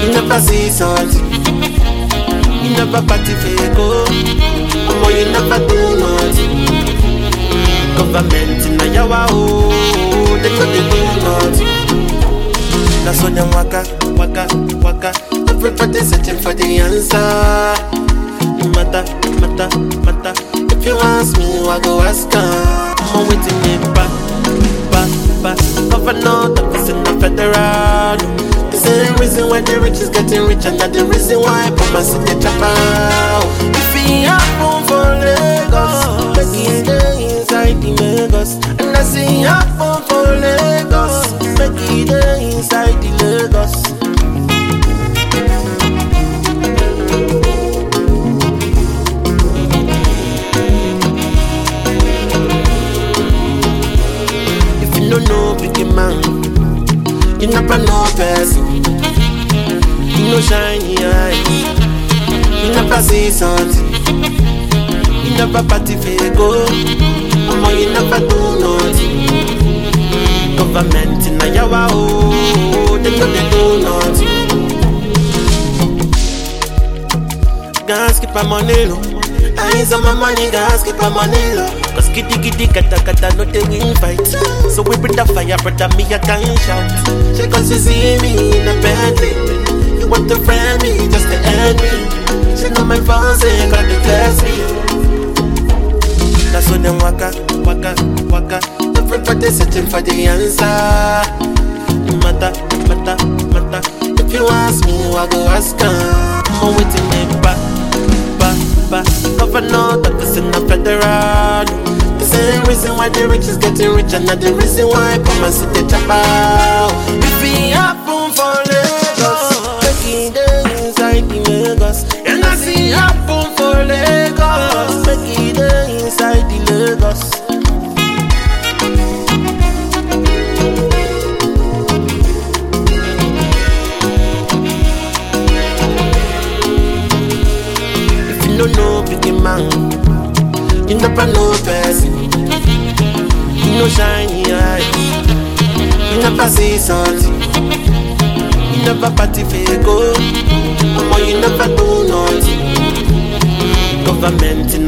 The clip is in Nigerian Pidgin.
You never see something. You never party go. Omo, you never do nothing. Government in a yawa they know they do nothing. That's when them waka. Everybody searching for the answer. Matter. If you ask me, I go ask her. I'm waiting in back. Governor, the person the federal. The same reason why the rich is getting rich, and that's the reason why Papa sit the trap out. If he happen for Lagos, make he stay inside the Lagos. And I see happen for Lagos, make he stay inside the Lagos. No big man, you never know person. You know shiny eyes, you never see something. You never party go, omo, you never do nothing. Government in a yawa they know they do nothing. Gas keep my money low. I ain't some my money, gas keep my money low. Cause kitty kata no they win fight. So we bring the fire, brother, me a can't shout. She cause you see me in a Bentley. You want to friend me just to end me. She know my phone say got to bless me. That's when them waka. Everybody searching for the answer. Matter. If you ask me, I go ask her. I'm waiting me back. Governor, the person the federal. The same reason why the rich is getting rich, and not the reason why Papa sit the trap out. If he happen for Lagos, make he dey inside the Lagos. And I see happen for Lagos, make he dey inside the Lagos. No big man, you never know person. You know shiny eyes, you never see something. You never party go, omo, you never do nothing. Government in